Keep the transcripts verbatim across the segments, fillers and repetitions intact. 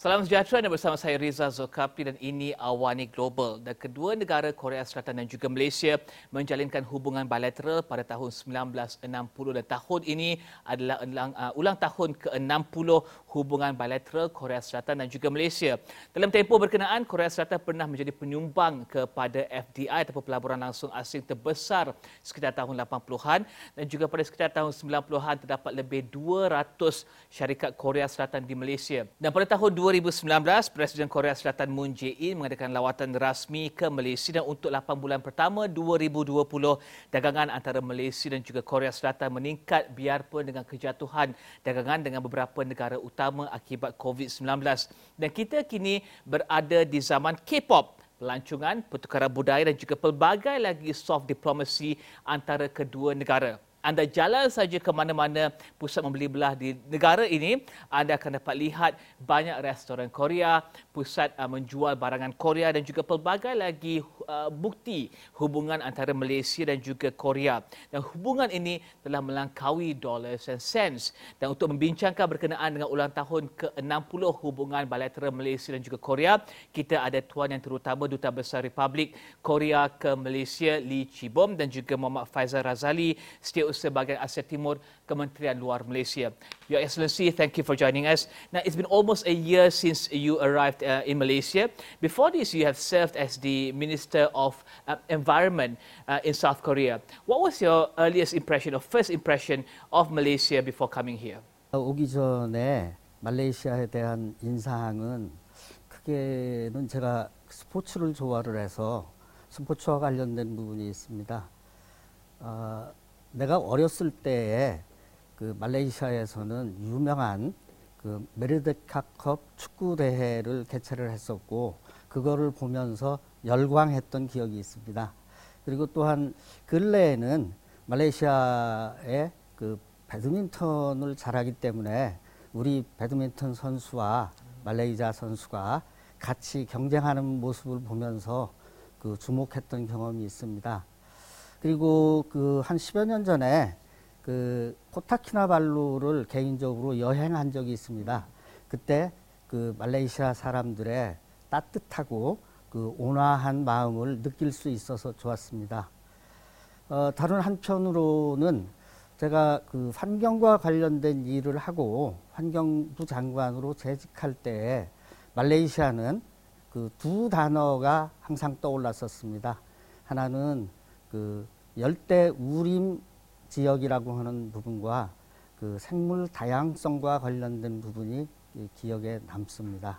Salam sejahtera dan bersama saya Riza Zulkafli dan ini Awani Global. Dan kedua negara Korea Selatan dan juga Malaysia menjalinkan hubungan bilateral pada tahun seribu sembilan ratus enam puluh dan tahun ini adalah ulang, uh, ulang tahun ke enam puluh hubungan bilateral Korea Selatan dan juga Malaysia. Dalam tempoh berkenaan, Korea Selatan pernah menjadi penyumbang kepada F D I ataupun pelaburan langsung asing terbesar sekitar tahun lapan puluhan dan juga pada sekitar tahun sembilan puluhan terdapat lebih dua ratus syarikat Korea Selatan di Malaysia. Dan pada tahun dua ribu sembilan belas, Presiden Korea Selatan Moon Jae-in mengadakan lawatan rasmi ke Malaysia dan untuk lapan bulan pertama dua ribu dua puluh, dagangan antara Malaysia dan juga Korea Selatan meningkat biarpun dengan kejatuhan dagangan dengan beberapa negara utama akibat covid sembilan belas. Dan kita kini berada di zaman K-pop, pelancongan, pertukaran budaya dan juga pelbagai lagi soft diplomacy antara kedua negara. Anda jalan saja ke mana-mana pusat membeli belah di negara ini, anda akan dapat lihat banyak restoran Korea, pusat uh, menjual barangan Korea dan juga pelbagai lagi uh, bukti hubungan antara Malaysia dan juga Korea. Dan hubungan ini telah melangkaui dollars and cents. Dan untuk membincangkan berkenaan dengan ulang tahun ke enam puluh hubungan bilateral Malaysia dan juga Korea, kita ada Tuan Yang Terutama Duta Besar Republik Korea ke Malaysia Lee Chi-bom dan juga Muhammad Faizal Razali, Setiausaha Bahagian Asia Timur, Kementerian Luar Malaysia. Your Excellency, thank you for joining us. Now, it's been almost a year since you arrived uh, in Malaysia. Before this, you have served as the Minister of uh, Environment uh, in South Korea. What was your earliest impression or first impression of Malaysia before coming here? 오기 전에 말레이시아에 대한 인상은 크게는 제가 스포츠를 좋아를 해서 스포츠와 관련된 부분이 있습니다. 어, 내가 어렸을 때에 그 말레이시아에서는 유명한 그 메르데카컵 축구 대회를 개최를 했었고 그거를 보면서 열광했던 기억이 있습니다. 그리고 또한 근래에는 말레이시아의 그 배드민턴을 잘하기 때문에 우리 배드민턴 선수와 말레이시아 선수가 같이 경쟁하는 모습을 보면서 그 주목했던 경험이 있습니다. 그리고 그 한 십여 년 전에 그 코타키나발루를 개인적으로 여행한 적이 있습니다. 그때 그 말레이시아 사람들의 따뜻하고 그 온화한 마음을 느낄 수 있어서 좋았습니다. 어, 다른 한편으로는 제가 그 환경과 관련된 일을 하고 환경부 장관으로 재직할 때에 말레이시아는 그 두 단어가 항상 떠올랐었습니다. 하나는 그 열대 우림 지역이라고 하는 부분과 그 생물 다양성과 관련된 부분이 기억에 남습니다.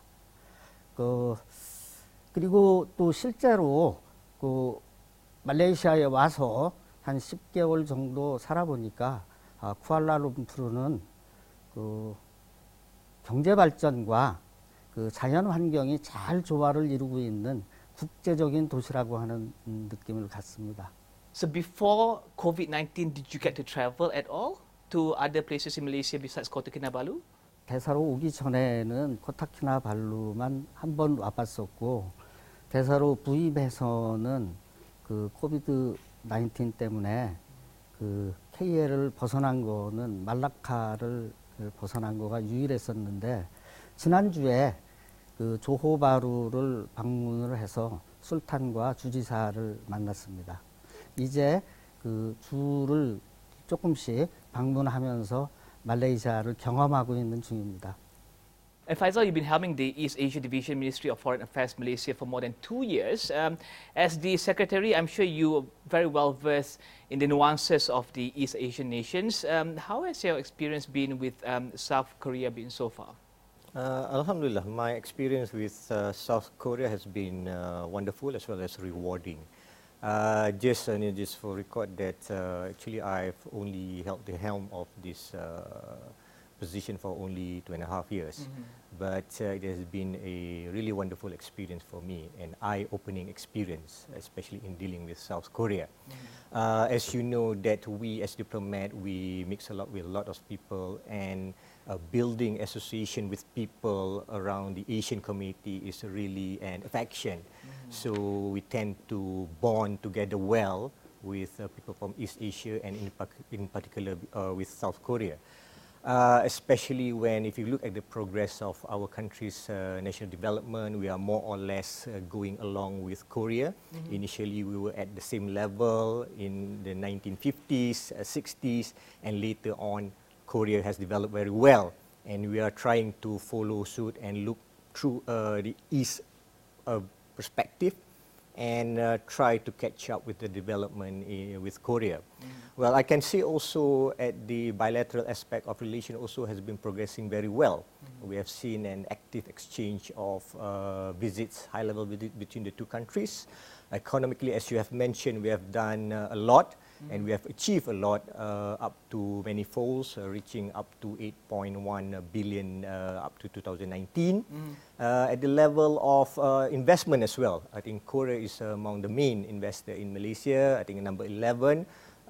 그 그리고 또 실제로 그 말레이시아에 와서 한 십 개월 정도 살아보니까 아, 쿠알라룸푸르는 그 경제 발전과 그 자연 환경이 잘 조화를 이루고 있는 국제적인 도시라고 하는 느낌을 갖습니다. So before covid nineteen, did you get to travel at all to other places in Malaysia besides Kota Kinabalu? 대사로 오기 전에는 코타키나발루만 한 번 와봤었고 대사로 부임해서는 그 코비드 나인틴 때문에 그 케이엘을 벗어난 거는 말라카를 벗어난 거가 유일했었는데 지난주에 그 조호바루를 방문을 해서 술탄과 주지사를 만났습니다. 이제 그 주를 조금씩 방문하면서 말레이시아를 경험하고 있는 중입니다. And Faisal, you've been helming the East Asia Division Ministry of Foreign Affairs Malaysia for more than two years. Um, as the Secretary, I'm sure you are very well versed in the nuances of the East Asian nations. Um, how has your experience been with um, South Korea been so far? Uh, Alhamdulillah, my experience with uh, South Korea has been uh, wonderful as well as rewarding. Uh, just, uh, just for record that uh, actually I've only held the helm of this uh, position for only two and a half years, mm-hmm. but uh, it has been a really wonderful experience for me, an eye-opening experience, especially in dealing with South Korea. Mm-hmm. uh, as you know that we as diplomat, we mix a lot with a lot of people, and uh, building association with people around the Asian community is really an affection. Mm-hmm. So we tend to bond together well with uh, people from East Asia and in, in particular uh, with South Korea. Uh, especially when, if you look at the progress of our country's uh, national development, we are more or less uh, going along with Korea. Mm-hmm. Initially, we were at the same level in the nineteen fifties, uh, sixties, and later on, Korea has developed very well. And we are trying to follow suit and look through uh, the East uh, perspective and uh, try to catch up with the development in, with Korea. Mm-hmm. Well, I can see also at the bilateral aspect of relation also has been progressing very well. Mm-hmm. We have seen an active exchange of uh, visits, high-level visits between the two countries. Economically, as you have mentioned, we have done uh, a lot, mm-hmm. and we have achieved a lot, uh, up to many folds, uh, reaching up to eight point one billion uh, up to two thousand nineteen. Mm-hmm. uh, at the level of uh, investment as well, I think Korea is among the main investor in Malaysia. I think number eleven.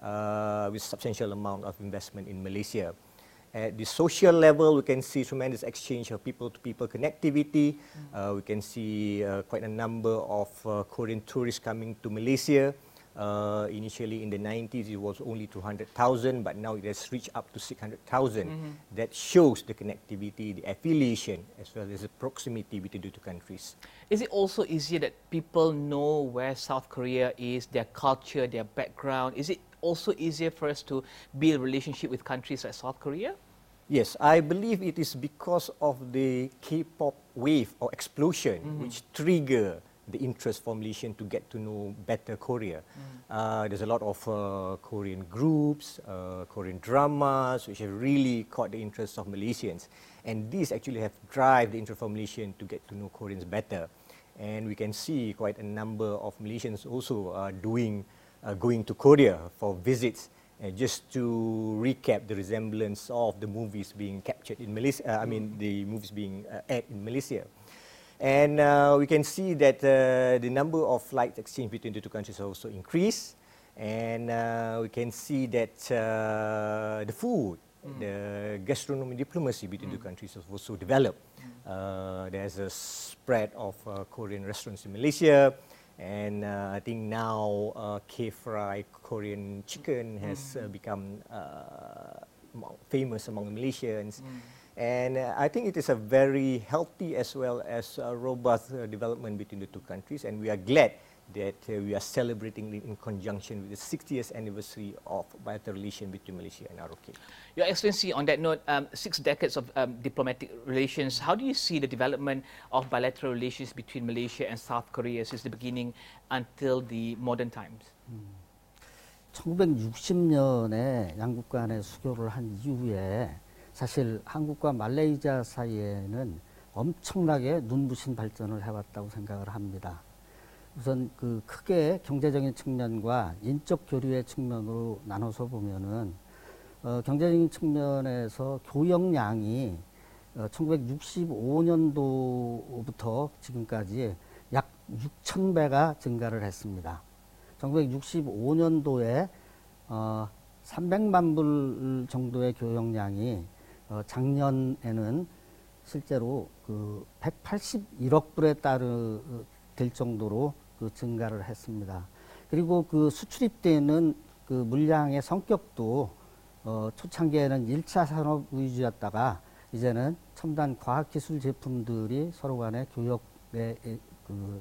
Uh, with substantial amount of investment in Malaysia. At the social level, we can see tremendous exchange of people-to-people connectivity. Mm-hmm. uh, we can see uh, quite a number of uh, Korean tourists coming to Malaysia. Uh, initially in the nineties, it was only two hundred thousand, but now it has reached up to six hundred thousand. Mm-hmm. That shows the connectivity, the affiliation, as well as the proximity between the two countries. Is it also easier that people know where South Korea is, their culture, their background? Is it also easier for us to build relationship with countries like South Korea? Yes, I believe it is because of the K-pop wave or explosion, mm-hmm. which trigger the interest for Malaysian to get to know better Korea. Mm. Uh, there's a lot of uh, Korean groups, uh, Korean dramas, which have really caught the interest of Malaysians. And these actually have driven the interest of Malaysians to get to know Koreans better. And we can see quite a number of Malaysians also uh, doing, uh, going to Korea for visits. And just to recap the resemblance of the movies being captured in Malaysia, uh, I mean the movies being uh, aired in Malaysia. And uh, we can see that uh, the number of flights exchanged between the two countries also increased. And uh, we can see that uh, the food, mm. the gastronomy diplomacy between mm. the countries has also developed. Mm. Uh, there's a spread of uh, Korean restaurants in Malaysia. And uh, I think now uh, K-fry Korean chicken has uh, become uh, famous among Malaysians. Mm. And uh, I think it is a very healthy as well as a robust uh, development between the two countries. And we are glad that uh, we are celebrating it in conjunction with the sixtieth anniversary of bilateral relation between Malaysia and R O K. Your Excellency, on that note, um, six decades of um, diplomatic relations, how do you see the development of bilateral relations between Malaysia and South Korea since the beginning until the modern times? 음, 천구백육십 년에 양국 간의 수교를 한 이후에 사실 한국과 말레이시아 사이에는 엄청나게 눈부신 발전을 해왔다고 생각을 합니다. 우선 그 크게 경제적인 측면과 인적 교류의 측면으로 나눠서 보면은 어, 경제적인 측면에서 교역량이 어, 천구백육십오 년도부터 지금까지 약 육천 배가 증가를 했습니다. 천구백육십오 년도에 어, 삼백만 불 정도의 교역량이 어, 작년에는 실제로 그 백팔십일억 불에 따르 될 정도로 그 증가를 했습니다. 그리고 그 수출입되는 그 물량의 성격도 어, 초창기에는 일 차 산업 위주였다가 이제는 첨단 과학기술 제품들이 서로 간의 교역의 그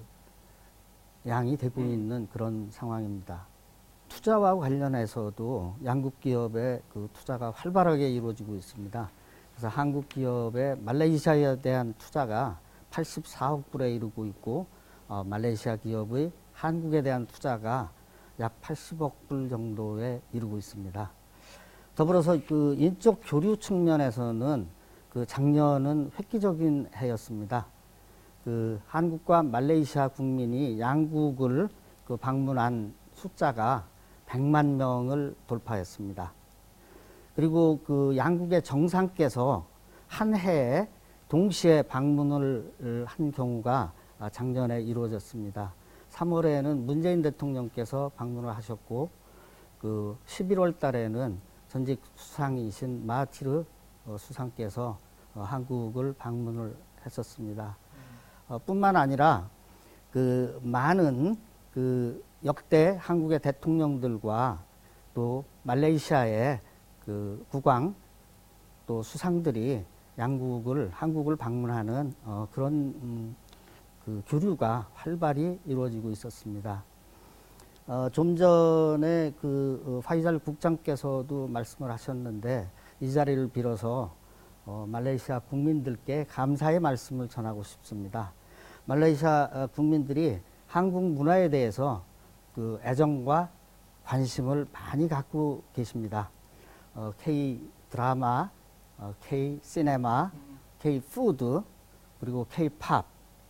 양이 되고 있는 그런 상황입니다. 투자와 관련해서도 양국 기업의 그 투자가 활발하게 이루어지고 있습니다. 그래서 한국 기업의 말레이시아에 대한 투자가 팔십사억 불에 이르고 있고 어, 말레이시아 기업의 한국에 대한 투자가 약 팔십억 불 정도에 이르고 있습니다. 더불어서 그 인적 교류 측면에서는 그 작년은 획기적인 해였습니다. 그 한국과 말레이시아 국민이 양국을 그 방문한 숫자가 백만 명을 돌파했습니다. 그리고 그 양국의 정상께서 한 해에 동시에 방문을 한 경우가 작년에 이루어졌습니다. 삼월에는 문재인 대통령께서 방문을 하셨고 그 십일월 달에는 전직 수상이신 마하티르 수상께서 한국을 방문을 했었습니다. 어, 뿐만 아니라 그 많은 그 역대 한국의 대통령들과 또 말레이시아의 그 국왕 또 수상들이 양국을 한국을 방문하는 어, 그런 음, 그 교류가 활발히 이루어지고 있었습니다. 어, 좀 전에 그 어, 파이잘 국장께서도 말씀을 하셨는데 이 자리를 빌어서 어, 말레이시아 국민들께 감사의 말씀을 전하고 싶습니다. 말레이시아 어, 국민들이 한국 문화에 대해서 그 애정과 관심을 많이 갖고 계십니다. 어, K 드라마, 어, K 시네마, K 푸드, 그리고 K 팝.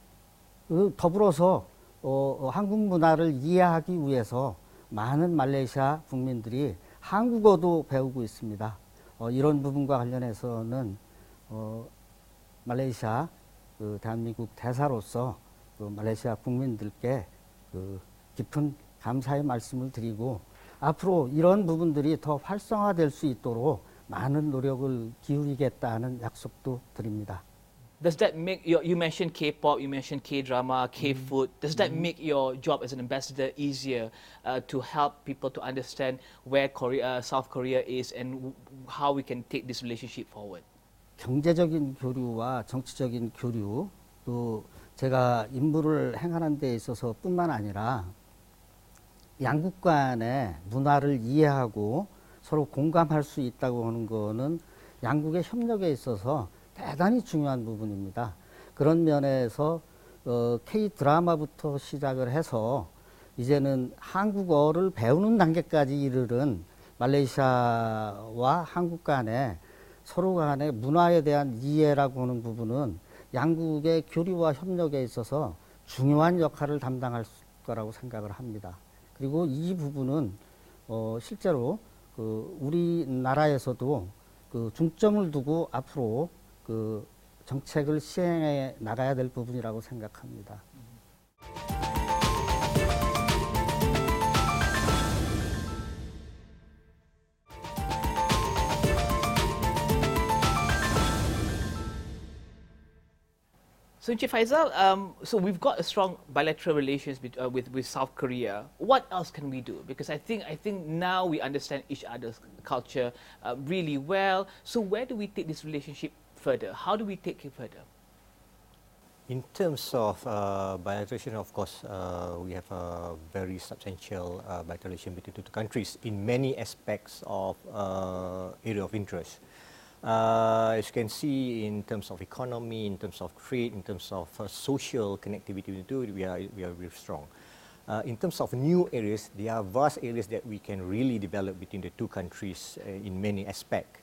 그 더불어서 어, 어, 한국 문화를 이해하기 위해서 많은 말레이시아 국민들이 한국어도 배우고 있습니다. 어, 이런 부분과 관련해서는 어, 말레이시아 그 대한민국 대사로서 그 말레이시아 국민들께 그 깊은 감사의 말씀을 드리고 앞으로 이런 부분들이 더 활성화될 수 있도록 많은 노력을 기울이겠다는 약속도 드립니다. Does that make your, you mentioned K-pop, you mentioned K-drama, K-food. Does that make your job as an ambassador easier uh, to help people to understand where Korea, South Korea is and how we can take this relationship forward? 경제적인 교류와 정치적인 교류, 또 제가 임무를 행하는 데 있어서 뿐만 아니라 양국 간의 문화를 이해하고 서로 공감할 수 있다고 하는 거는 양국의 협력에 있어서 대단히 중요한 부분입니다. 그런 면에서 어, K-드라마부터 시작을 해서 이제는 한국어를 배우는 단계까지 이르른 말레이시아와 한국 간의 서로 간의 문화에 대한 이해라고 하는 부분은 양국의 교류와 협력에 있어서 중요한 역할을 담당할 거라고 생각을 합니다. 그리고 이 부분은 어, 실제로 그 우리나라에서도 그 중점을 두고 앞으로 그 정책을 시행해 나가야 될 부분이라고 생각합니다. So, Encik Faizal, um, so we've got a strong bilateral relations with, uh, with with South Korea. What else can we do? Because I think I think now we understand each other's culture uh, really well. So, where do we take this relationship further? How do we take it further? In terms of uh, bilateral, of course, uh, we have a very substantial uh, bilateral relation between the two countries in many aspects of uh, area of interest. Uh, as you can see, in terms of economy, in terms of trade, in terms of uh, social connectivity between the two, we are we are very strong. Uh, in terms of new areas, there are vast areas that we can really develop between the two countries uh, in many aspects.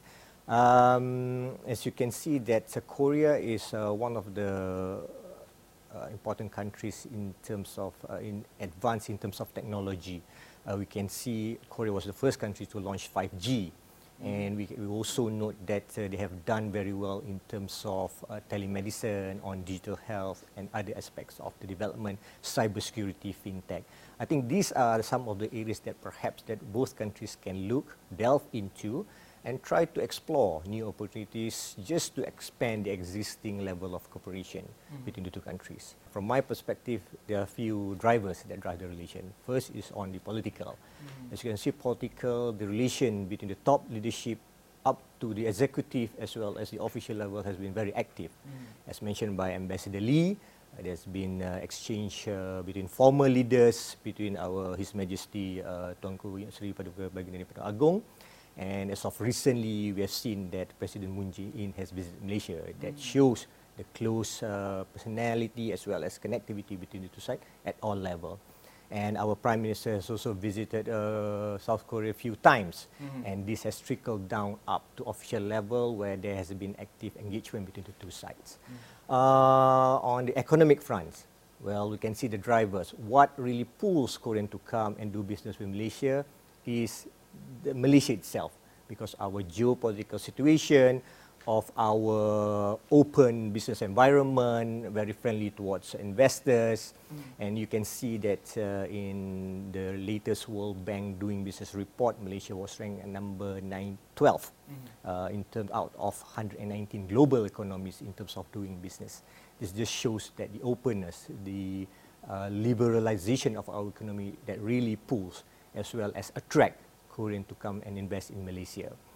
Um, as you can see, that uh, Korea is uh, one of the uh, important countries in terms of uh, in advance in terms of technology. Uh, we can see Korea was the first country to launch five G. And we, we also note that uh, they have done very well in terms of uh, telemedicine, on digital health, and other aspects of the development, cybersecurity, fintech. I think these are some of the areas that perhaps that both countries can look, delve into, and try to explore new opportunities just to expand the existing level of cooperation mm-hmm. between the two countries. From my perspective, there are a few drivers that drive the relation. First is on the political. Mm-hmm. As you can see, political, the relation between the top leadership up to the executive as well as the official level has been very active. Mm-hmm. As mentioned by Ambassador Lee, uh, there's been uh, exchange uh, between former leaders, between our His Majesty uh, Tuanku Yang Seri Paduka Baginda Pertuan Agong. And as of recently, we have seen that President Moon Jae-in has visited Malaysia. That shows the close uh, personality as well as connectivity between the two sides at all levels. And our Prime Minister has also visited uh, South Korea a few times. Mm-hmm. And this has trickled down up to official level where there has been active engagement between the two sides. Mm-hmm. uh, on the economic front, well, we can see the drivers. What really pulls Korean to come and do business with Malaysia is the Malaysia itself, because our geopolitical situation, of our open business environment, very friendly towards investors, mm. and you can see that uh, in the latest World Bank Doing Business report, Malaysia was ranked at number nine twelve mm. uh, in terms out of one hundred nineteen global economies in terms of doing business. This just shows that the openness, the uh, liberalization of our economy that really pulls as well as attract Korean to come and invest in Malaysia. Mm-hmm.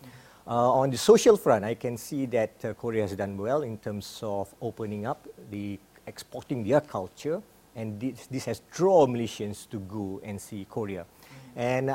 Uh, on the social front, I can see that uh, Korea has done well in terms of opening up, the exporting their culture, and this, this has drawn Malaysians to go and see Korea. Mm-hmm. And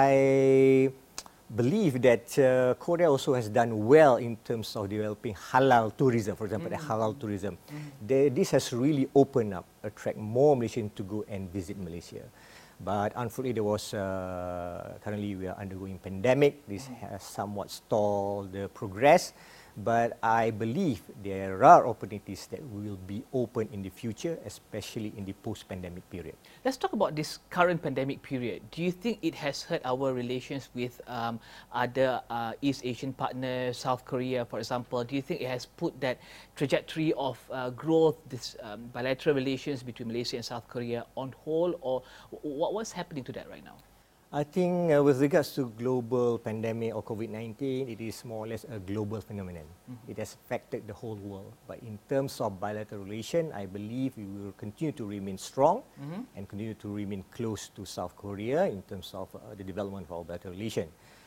I believe that uh, Korea also has done well in terms of developing halal tourism, for example, mm-hmm. the halal tourism. Mm-hmm. They, this has really opened up, attract more Malaysians to go and visit Malaysia. But unfortunately, there was uh, currently we are undergoing pandemic. This has somewhat stalled the progress. But I believe there are opportunities that will be open in the future, especially in the post-pandemic period. Let's talk about this current pandemic period. Do you think it has hurt our relations with um, other uh, East Asian partners, South Korea, for example? Do you think it has put that trajectory of uh, growth, this um, bilateral relations between Malaysia and South Korea on hold, or what, what's happening to that right now? I think uh, with regards to global pandemic or COVID nineteen, it is more or less a global phenomenon. Mm-hmm. It has affected the whole world. But in terms of bilateral relation, I believe we will continue to remain strong mm-hmm. and continue to remain close to South Korea in terms of uh, the development of our bilateral relation.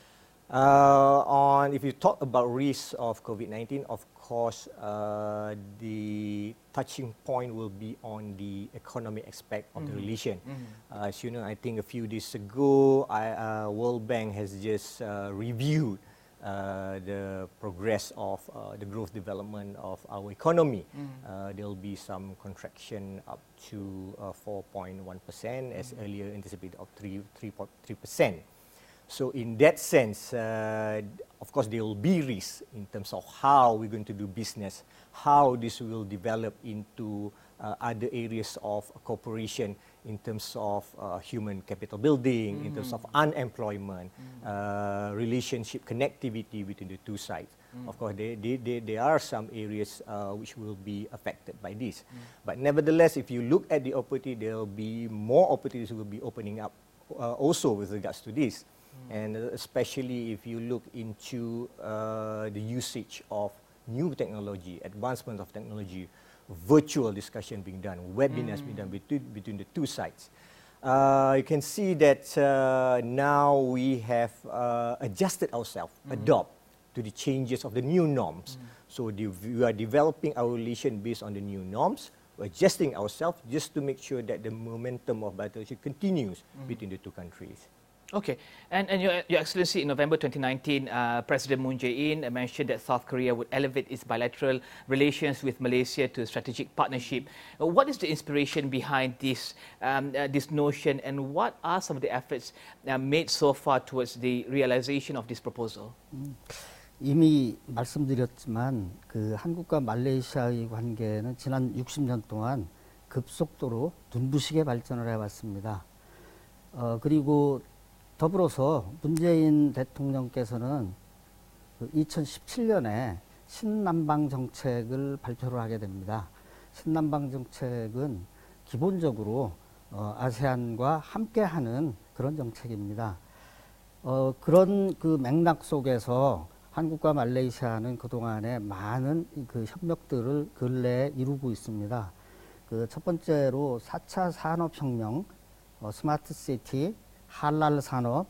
Uh, on if you talk about risk of COVID nineteen, of course, uh, the touching point will be on the economic aspect of mm-hmm. the relation. Mm-hmm. Uh, as you know, I think a few days ago, I, uh, World Bank has just uh, reviewed uh, the progress of uh, the growth development of our economy. Mm-hmm. Uh, there will be some contraction up to uh, four point one percent as mm-hmm. earlier anticipated of three point three percent. So in that sense, uh, of course, there will be risks in terms of how we're going to do business, how this will develop into uh, other areas of cooperation in terms of uh, human capital building, mm-hmm. in terms of unemployment, mm-hmm. uh, relationship connectivity between the two sides. Mm-hmm. Of course, there, there, there, there are some areas uh, which will be affected by this. Mm-hmm. But nevertheless, if you look at the opportunity, there will be more opportunities will be opening up uh, also with regards to this. And especially if you look into uh, the usage of new technology, advancement of technology, virtual discussion being done, webinars mm. being done between, between the two sides. Uh, you can see that uh, now we have uh, adjusted ourselves, mm. adopt to the changes of the new norms. Mm. So the, we are developing our relation based on the new norms, we're adjusting ourselves just to make sure that the momentum of bilateral continues mm. between the two countries. Okay, and, and Your, Your Excellency, in November twenty nineteen, uh, President Moon Jae-in mentioned that South Korea would elevate its bilateral relations with Malaysia to a strategic partnership. Uh, what is the inspiration behind this, um, uh, this notion, and what are some of the efforts uh, made so far towards the realization of this proposal? 음, 이미 말씀드렸지만 그 한국과 말레이시아의 관계는 지난 육십 년 동안 급속도로 눈부시게 발전을 해왔습니다. 어, 그리고 더불어서 문재인 대통령께서는 그 이천십칠 년에 신남방 정책을 발표를 하게 됩니다. 신남방 정책은 기본적으로 어, 아세안과 함께하는 그런 정책입니다. 어, 그런 그 맥락 속에서 한국과 말레이시아는 그동안에 많은 그 협력들을 근래에 이루고 있습니다. 그 첫 번째로 사 차 산업혁명, 어, 스마트시티, 할랄 산업,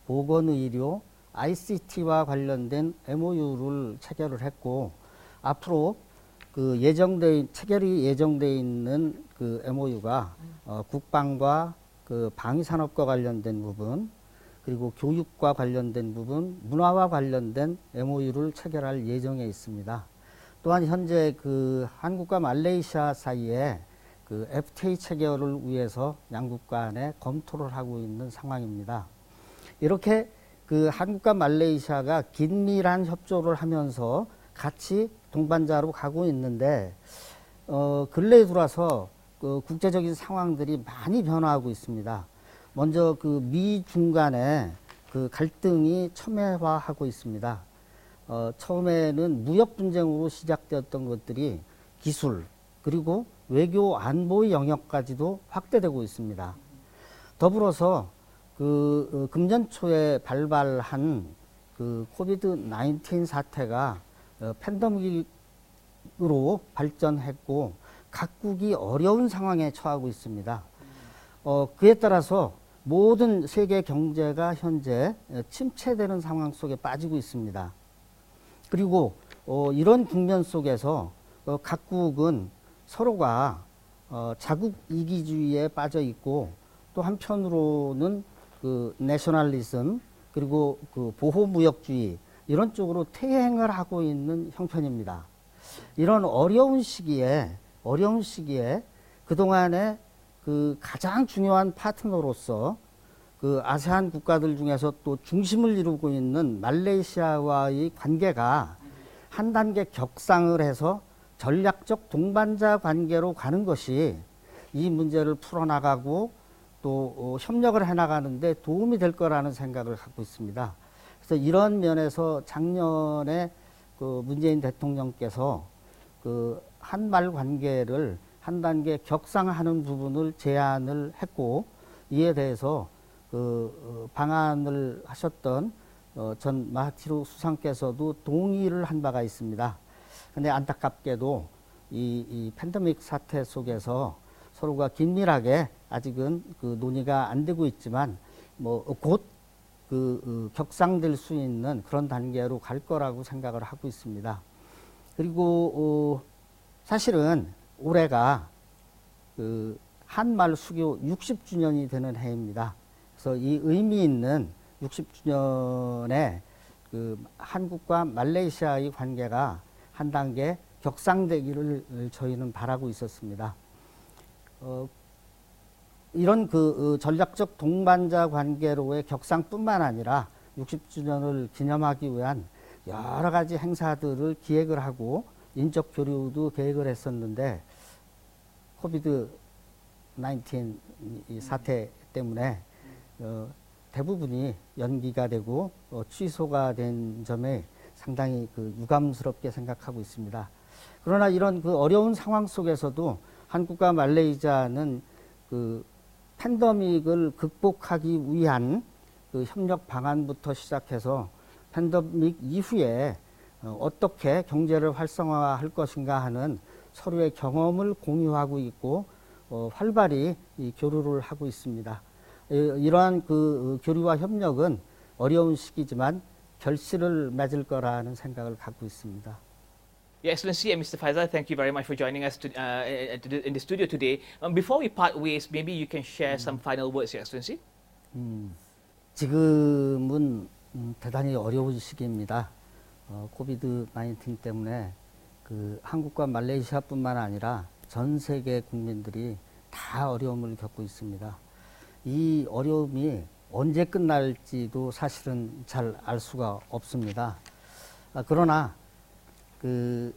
보건의료, 아이씨티와 관련된 엠오유를 체결을 했고, 앞으로 그 예정돼 체결이 예정돼 있는 그 엠오유가 어, 국방과 그 방위산업과 관련된 부분, 그리고 교육과 관련된 부분, 문화와 관련된 엠오유를 체결할 예정에 있습니다. 또한 현재 그 한국과 말레이시아 사이에 그 에프티에이 체결을 위해서 양국 간에 검토를 하고 있는 상황입니다. 이렇게 그 한국과 말레이시아가 긴밀한 협조를 하면서 같이 동반자로 가고 있는데, 어, 근래에 들어와서 그 국제적인 상황들이 많이 변화하고 있습니다. 먼저 그 미중 간의 그 갈등이 첨예화하고 있습니다. 어, 처음에는 무역 분쟁으로 시작되었던 것들이 기술, 그리고 외교 안보의 영역까지도 확대되고 있습니다. 더불어서 그 어, 금년 초에 발발한 그 코비드 나인틴 사태가 어, 팬데믹으로 발전했고 각국이 어려운 상황에 처하고 있습니다. 어, 그에 따라서 모든 세계 경제가 현재 침체되는 상황 속에 빠지고 있습니다. 그리고 어, 이런 국면 속에서 어, 각국은 서로가 어, 자국 이기주의에 빠져 있고 또 한편으로는 그 내셔널리즘 그리고 그 보호무역주의 이런 쪽으로 퇴행을 하고 있는 형편입니다. 이런 어려운 시기에 어려운 시기에 그동안에 그 가장 중요한 파트너로서 그 아세안 국가들 중에서 또 중심을 이루고 있는 말레이시아와의 관계가 한 단계 격상을 해서 전략적 동반자 관계로 가는 것이 이 문제를 풀어나가고 또 어, 협력을 해나가는데 도움이 될 거라는 생각을 갖고 있습니다. 그래서 이런 면에서 작년에 그 문재인 대통령께서 그 한말 관계를 한 단계 격상하는 부분을 제안을 했고 이에 대해서 그 어, 방안을 하셨던 어, 전 마하티르 수상께서도 동의를 한 바가 있습니다. 근데 안타깝게도 이, 이 팬데믹 사태 속에서 서로가 긴밀하게 아직은 그 논의가 안 되고 있지만 뭐 곧 그 어, 격상될 수 있는 그런 단계로 갈 거라고 생각을 하고 있습니다. 그리고 어, 사실은 올해가 그 한말 수교 육십 주년이 되는 해입니다. 그래서 이 의미 있는 육십 주년에 그 한국과 말레이시아의 관계가 한 단계 격상되기를 저희는 바라고 있었습니다. 어, 이런 그 어, 전략적 동반자 관계로의 격상뿐만 아니라 육십 주년을 기념하기 위한 여러 가지 행사들을 기획을 하고 인적 교류도 계획을 했었는데 코비드 나인틴 이 사태 때문에 어, 대부분이 연기가 되고 어, 취소가 된 점에 상당히 그 유감스럽게 생각하고 있습니다. 그러나 이런 그 어려운 상황 속에서도 한국과 말레이시아는 그 팬데믹을 극복하기 위한 그 협력 방안부터 시작해서 팬데믹 이후에 어, 어떻게 경제를 활성화할 것인가 하는 서로의 경험을 공유하고 있고 어, 활발히 이 교류를 하고 있습니다. 이러한 그 교류와 협력은 어려운 시기지만 결실을 맺을 거라는 생각을 갖고 있습니다. Your Excellency and Mister Faisal, thank you very much for joining us to, uh, in the studio today. Um, before we part ways, maybe you can share some final words, Your Excellency. 음, 지금은 음, 대단히 어려운 시기입니다. 어, 코비드 나인틴 때문에 그 한국과 말레이시아뿐만 아니라 전 세계 국민들이 다 어려움을 겪고 있습니다. 이 어려움이 언제 끝날지도 사실은 잘 알 수가 없습니다. 아, 그러나 그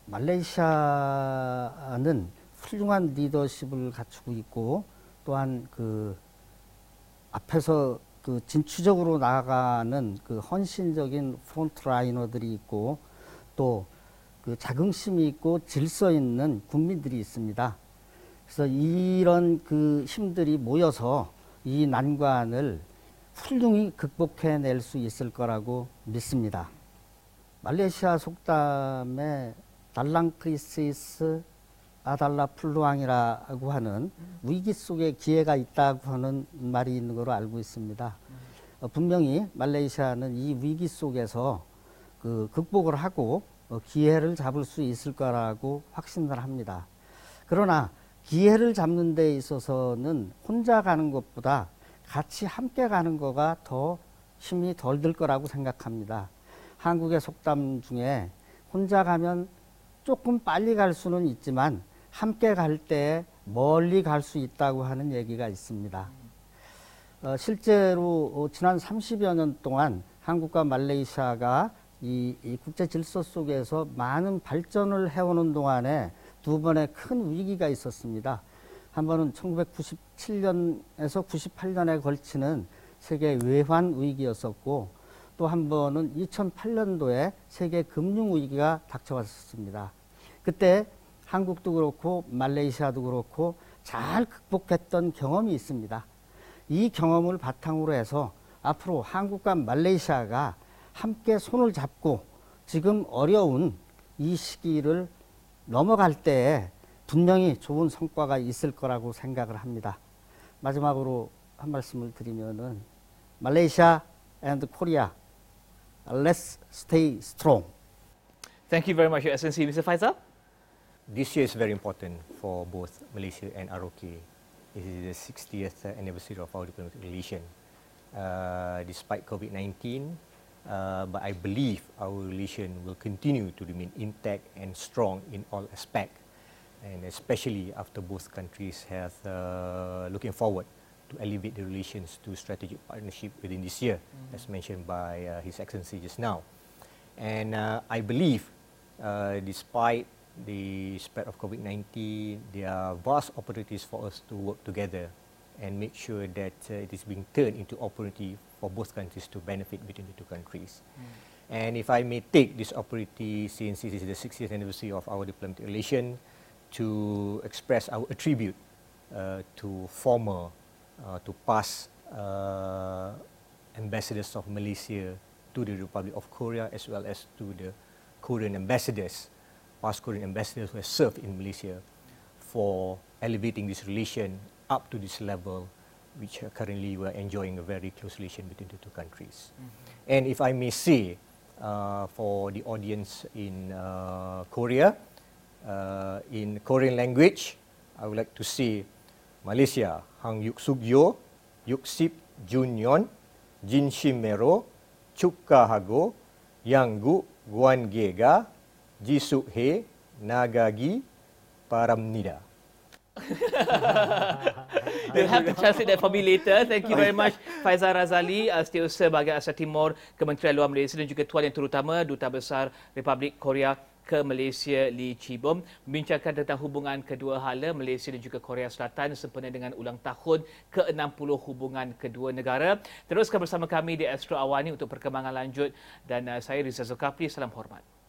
말레이시아는 훌륭한 리더십을 갖추고 있고 또한 그 앞에서 그 진취적으로 나아가는 그 헌신적인 프론트라이너들이 있고 또 그 자긍심이 있고 질서 있는 국민들이 있습니다. 그래서 이런 그 힘들이 모여서 이 난관을 훌륭히 극복해낼 수 있을 거라고 믿습니다. 말레이시아 속담에 달랑 크리시스 아달라 플루앙이라고 하는 위기 속에 기회가 있다고 하는 말이 있는 걸로 알고 있습니다. 어, 분명히 말레이시아는 이 위기 속에서 그 극복을 하고 어, 기회를 잡을 수 있을 거라고 확신을 합니다. 그러나 기회를 잡는 데 있어서는 혼자 가는 것보다 같이 함께 가는 거가 더 힘이 덜 들 거라고 생각합니다. 한국의 속담 중에 혼자 가면 조금 빨리 갈 수는 있지만 함께 갈 때 멀리 갈 수 있다고 하는 얘기가 있습니다. 어, 실제로 어, 지난 삼십여 년 동안 한국과 말레이시아가 이, 이 국제 질서 속에서 많은 발전을 해오는 동안에 두 번의 큰 위기가 있었습니다. 한 번은 천구백구십칠 년에서 구십팔 년에 걸치는 세계 외환 위기였었고 또 한 번은 이천팔 년도에 세계 금융 위기가 닥쳐왔었습니다. 그때 한국도 그렇고 말레이시아도 그렇고 잘 극복했던 경험이 있습니다. 이 경험을 바탕으로 해서 앞으로 한국과 말레이시아가 함께 손을 잡고 지금 어려운 이 시기를 넘어갈 때에 분명히 좋은 성과가 있을 거라고 생각을 합니다. 마지막으로 한 말씀을 드리면은 말레이시아 and Korea, let's stay strong. Thank you very much, Your Excellency. Mister Faisal? This year is very important for both Malaysia and R O K. This is the sixtieth anniversary of our diplomatic relation. Uh, despite COVID nineteen, uh, but I believe our relation will continue to remain intact and strong in all aspects, and especially after both countries have uh, looking forward to elevate the relations to strategic partnership within this year, mm-hmm. as mentioned by uh, His Excellency just now. And uh, I believe, uh, despite the spread of COVID nineteen, there are vast opportunities for us to work together and make sure that uh, it is being turned into opportunity for both countries to benefit between the two countries. Mm. And if I may take this opportunity, since it is the sixtieth anniversary of our diplomatic relation, to express our tribute uh, to former, uh, to past uh, ambassadors of Malaysia to the Republic of Korea, as well as to the Korean ambassadors, past Korean ambassadors who have served in Malaysia, for elevating this relation up to this level, which uh, currently we are enjoying a very close relation between the two countries. Mm-hmm. And if I may say, uh, for the audience in uh, Korea, uh, in Korean language, I would like to say, Malaysia, Hang Yuk Sugyo, Yuk Sip Junyon, Jin Shim Mero, Chukka Hago, Yang Gu Guan Gega, Jisuk He, Nagagi, Paramnida. You'll have to translate that for me later. Thank you very much, Faisal Razali, uh, Setiausaha Bahagian Asia Timur, Kementerian Luar Malaysia, dan juga Tuan Yang Terutama Duta Besar Republik Korea ke Malaysia, Lee Chi-bom, membincangkan tentang hubungan kedua hala Malaysia dan juga Korea Selatan sempena dengan ulang tahun ke enam puluh hubungan kedua negara. Teruskan bersama kami di Astro Awani untuk perkembangan lanjut, dan uh, saya Rizal Zulkafli. Salam hormat.